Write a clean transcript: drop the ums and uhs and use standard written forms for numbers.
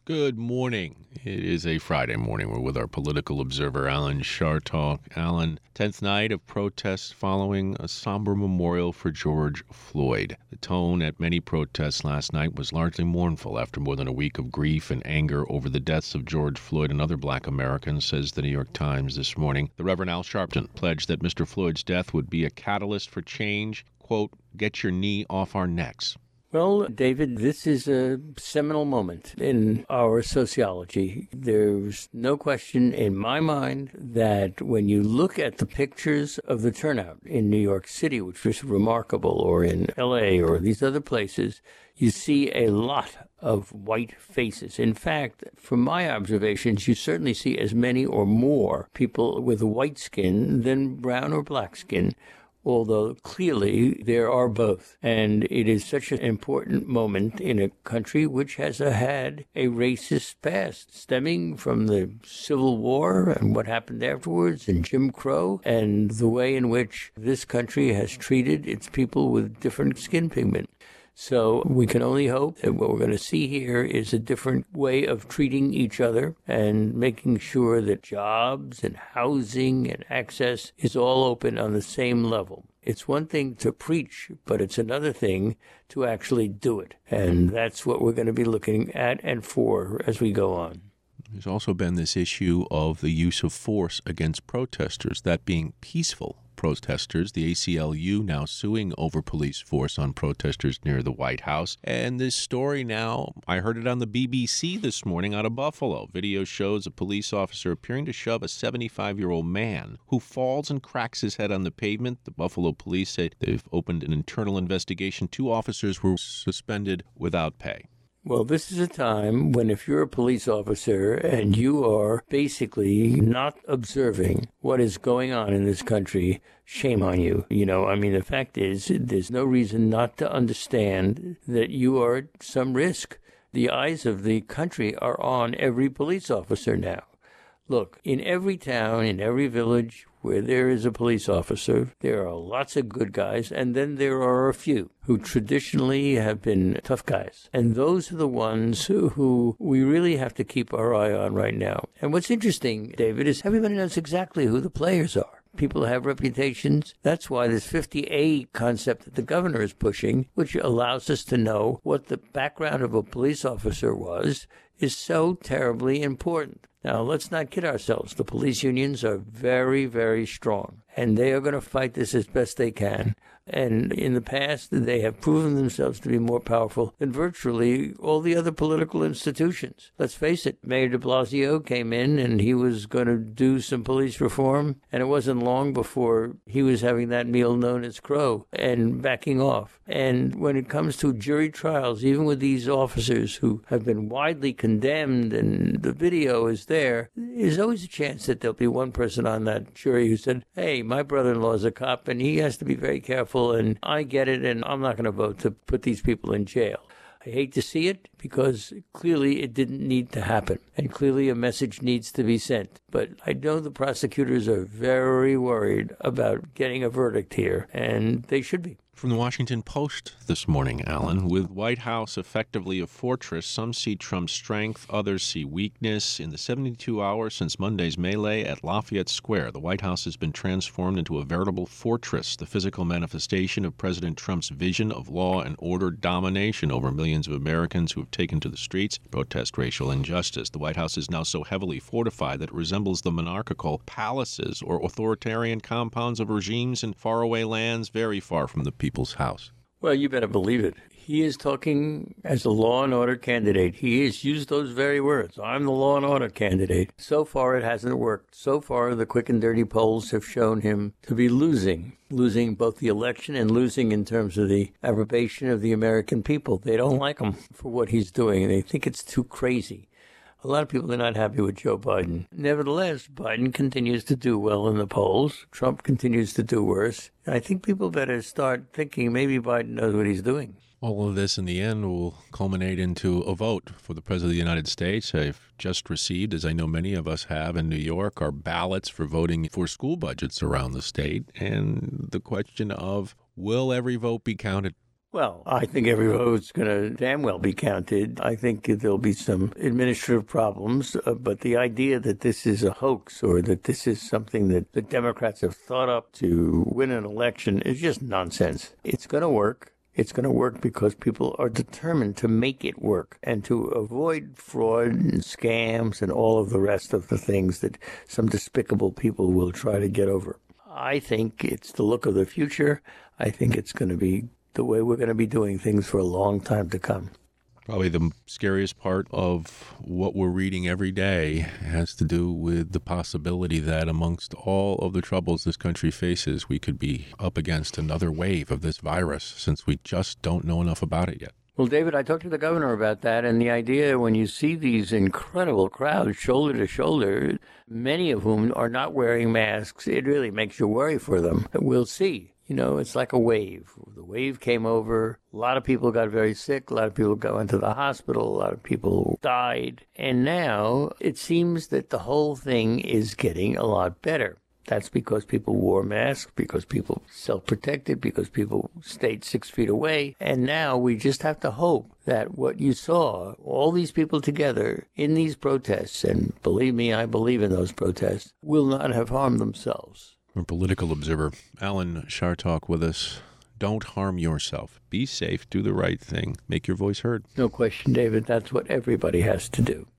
Good morning. It is a Friday morning. We're with our political observer, Alan Chartock. Alan, 10th night of protests following a somber memorial for George Floyd. The tone at many protests last night was largely mournful after more than a week of grief and anger over the deaths of George Floyd and other black Americans, says the New York Times this morning. The Reverend Al Sharpton pledged that Mr. Floyd's death would be a catalyst for change. Quote, "Get your knee off our necks." Well, David, this is a seminal moment in our sociology. There's no question in my mind that when you look at the pictures of the turnout in New York City, which was remarkable, or in LA or these other places, you see a lot of white faces. In fact, from my observations, you certainly see as many or more people with white skin than brown or black skin, although clearly there are both. And it is such an important moment in a country which has had a racist past, stemming from the Civil War and what happened afterwards, and Jim Crow, and the way in which this country has treated its people with different skin pigment. So we can only hope that what we're going to see here is a different way of treating each other and making sure that jobs and housing and access is all open on the same level. It's one thing to preach, but it's another thing to actually do it. And that's what we're going to be looking at and for as we go on. There's also been this issue of the use of force against protesters, that being peaceful protesters, the ACLU now suing over police force on protesters near the White House. And this story now, I heard it on the BBC this morning out of Buffalo. Video shows a police officer appearing to shove a 75-year-old man who falls and cracks his head on the pavement. The Buffalo police say they've opened an internal investigation. 2 officers were suspended without pay. Well, this is a time when if you're a police officer and you are basically not observing what is going on in this country, shame on you. The fact is, there's no reason not to understand that you are at some risk. The eyes of the country are on every police officer now. Look, in every town, in every village where there is a police officer, there are lots of good guys, and then there are a few who traditionally have been tough guys. And those are the ones who we really have to keep our eye on right now. And what's interesting, David, is everybody knows exactly who the players are. People have reputations. That's why this 50A concept that the governor is pushing, which allows us to know what the background of a police officer was, is so terribly important. Now, let's not kid ourselves. The police unions are very, very strong, and they are going to fight this as best they can. And in the past, they have proven themselves to be more powerful than virtually all the other political institutions. Let's face it, Mayor de Blasio came in and he was going to do some police reform, and it wasn't long before he was having that meal known as Crow and backing off. And when it comes to jury trials, even with these officers who have been widely condemned and the video is there's always a chance that there'll be one person on that jury who said, hey, my brother-in-law is a cop and he has to be very careful, and I get it, and I'm not going to vote to put these people in jail. I hate to see it because clearly it didn't need to happen, and clearly a message needs to be sent. But I know the prosecutors are very worried about getting a verdict here, and they should be. From the Washington Post this morning, Alan, with White House effectively a fortress, some see Trump's strength, others see weakness. In the 72 hours since Monday's melee at Lafayette Square, the White House has been transformed into a veritable fortress, the physical manifestation of President Trump's vision of law and order domination over millions of Americans who have taken to the streets to protest racial injustice. The White House is now so heavily fortified that it resembles the monarchical palaces or authoritarian compounds of regimes in faraway lands very far from the people's house. Well, you better believe it. He is talking as a law and order candidate. He has used those very words. I'm the law and order candidate. So far, it hasn't worked. So far, the quick and dirty polls have shown him to be losing both the election and losing in terms of the approbation of the American people. They don't like him for what he's doing. They think it's too crazy. A lot of people are not happy with Joe Biden. Nevertheless, Biden continues to do well in the polls. Trump continues to do worse. I think people better start thinking maybe Biden knows what he's doing. All of this in the end will culminate into a vote for the President of the United States. I've just received, as I know many of us have in New York, our ballots for voting for school budgets around the state. And the question of, will every vote be counted? Well, I think every vote's going to damn well be counted. I think there'll be some administrative problems, but the idea that this is a hoax or that this is something that the Democrats have thought up to win an election is just nonsense. It's going to work. It's going to work because people are determined to make it work and to avoid fraud and scams and all of the rest of the things that some despicable people will try to get over. I think it's the look of the future. I think it's going to be the way we're going to be doing things for a long time to come. Probably the scariest part of what we're reading every day has to do with the possibility that amongst all of the troubles this country faces, we could be up against another wave of this virus since we just don't know enough about it yet. Well, David, I talked to the governor about that, and the idea when you see these incredible crowds shoulder to shoulder, many of whom are not wearing masks, it really makes you worry for them. We'll see. You know, it's like a wave. The wave came over. A lot of people got very sick. A lot of people got into the hospital. A lot of people died. And now it seems that the whole thing is getting a lot better. That's because people wore masks, because people self-protected, because people stayed 6 feet away. And now we just have to hope that what you saw, all these people together in these protests, and believe me, I believe in those protests, will not have harmed themselves. Our political observer, Alan Chartock, with us. Don't harm yourself. Be safe. Do the right thing. Make your voice heard. No question, David. That's what everybody has to do.